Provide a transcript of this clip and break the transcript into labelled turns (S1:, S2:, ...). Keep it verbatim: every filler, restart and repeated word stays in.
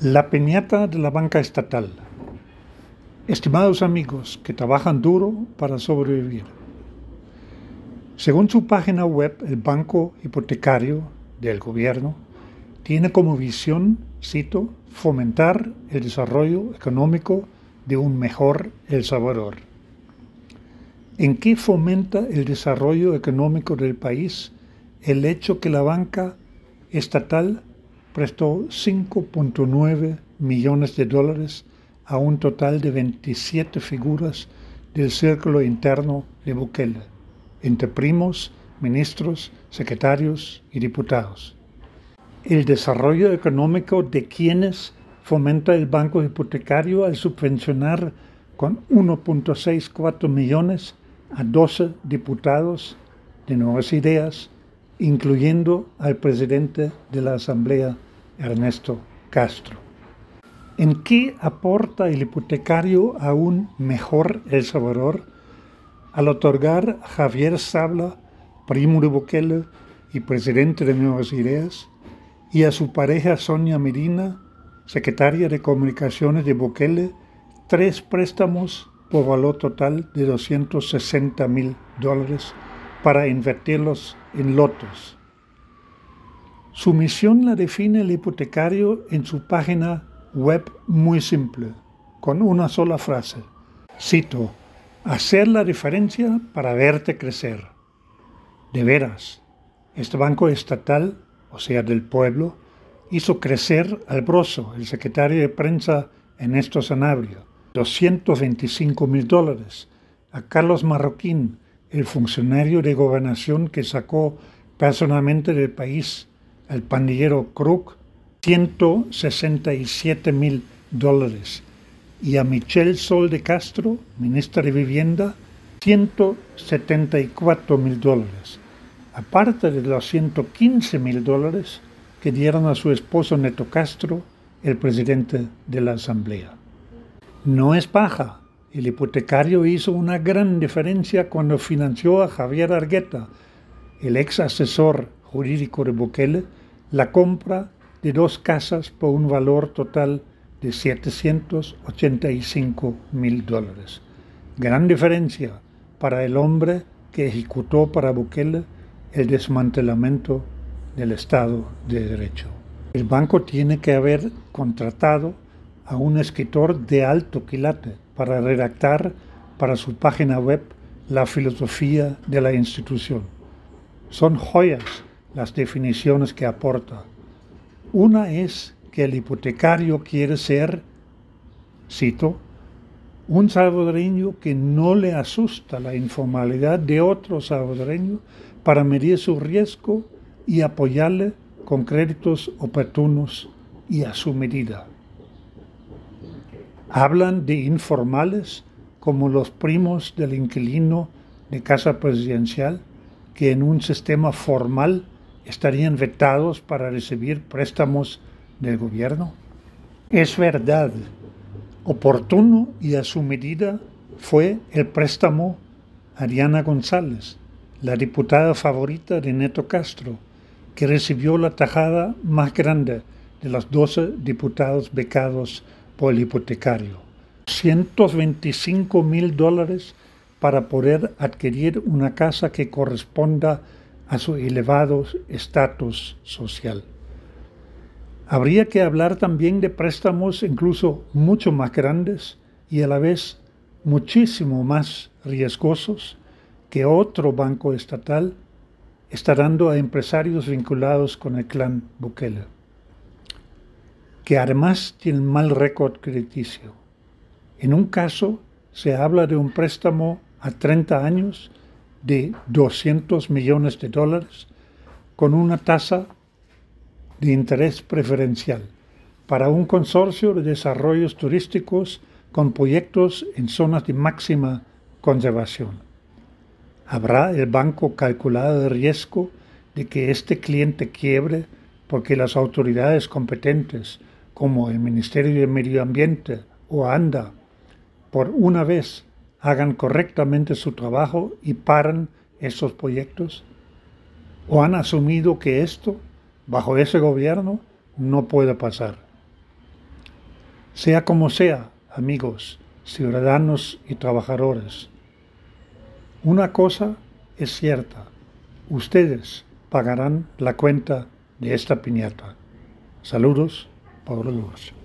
S1: La piñata de la banca estatal. Estimados amigos que trabajan duro para sobrevivir. Según su página web, el Banco Hipotecario del Gobierno tiene como visión, cito, fomentar el desarrollo económico de un mejor El Salvador. ¿En qué fomenta el desarrollo económico del país el hecho que la banca estatal prestó cinco punto nueve millones de dólares a un total de veintisiete figuras del círculo interno de Bukele, entre primos, ministros, secretarios y diputados? El desarrollo económico de quienes fomenta el banco hipotecario al subvencionar con uno punto sesenta y cuatro millones a doce diputados de Nuevas Ideas, incluyendo al presidente de la Asamblea, Ernesto Castro. ¿En qué aporta el hipotecario a un mejor El Salvador al otorgar a Javier Sabla, primo de Bukele y presidente de Nuevas Ideas, y a su pareja Sonia Medina, secretaria de Comunicaciones de Bukele, tres préstamos por valor total de doscientos sesenta mil dólares para invertirlos en lotos? Su misión la define el hipotecario en su página web muy simple, con una sola frase. Cito, hacer la diferencia para verte crecer. De veras, este banco estatal, o sea del pueblo, hizo crecer al Broso, el secretario de prensa Ernesto Sanabria, doscientos veinticinco mil dólares, a Carlos Marroquín, el funcionario de gobernación que sacó personalmente del país al pandillero Krug, ciento sesenta y siete mil dólares, y a Michelle Sol de Castro, ministra de Vivienda, ciento setenta y cuatro mil dólares, aparte de los ciento quince mil dólares que dieron a su esposo Neto Castro, el presidente de la Asamblea. No es paja. El hipotecario hizo una gran diferencia cuando financió a Javier Argueta, el ex asesor jurídico de Bukele, la compra de dos casas por un valor total de setecientos ochenta y cinco mil dólares. Gran diferencia para el hombre que ejecutó para Bukele el desmantelamiento del Estado de Derecho. El banco tiene que haber contratado a un escritor de alto quilate para redactar para su página web la filosofía de la institución. Son joyas las definiciones que aporta. Una es que el hipotecario quiere ser, cito, un salvadoreño que no le asusta la informalidad de otro salvadoreño para medir su riesgo y apoyarle con créditos oportunos y a su medida. Hablan de informales como los primos del inquilino de casa presidencial que en un sistema formal estarían vetados para recibir préstamos del gobierno. Es verdad, oportuno y a su medida fue el préstamo a Diana González, la diputada favorita de Neto Castro, que recibió la tajada más grande de los doce diputados becados por el hipotecario. ciento veinticinco mil dólares para poder adquirir una casa que corresponda a su elevado estatus social. Habría que hablar también de préstamos incluso mucho más grandes y a la vez muchísimo más riesgosos que otro banco estatal está dando a empresarios vinculados con el clan Bukele, que además tienen mal récord crediticio. En un caso se habla de un préstamo a treinta años de doscientos millones de dólares con una tasa de interés preferencial para un consorcio de desarrollos turísticos con proyectos en zonas de máxima conservación. ¿Habrá el banco calculado el riesgo de que este cliente quiebre porque las autoridades competentes, como el Ministerio de Medio Ambiente o ANDA, por una vez hagan correctamente su trabajo y paran esos proyectos? ¿O han asumido que esto, bajo ese gobierno, no puede pasar? Sea como sea, amigos, ciudadanos y trabajadores, una cosa es cierta, ustedes pagarán la cuenta de esta piñata. Saludos, Pablo Luz.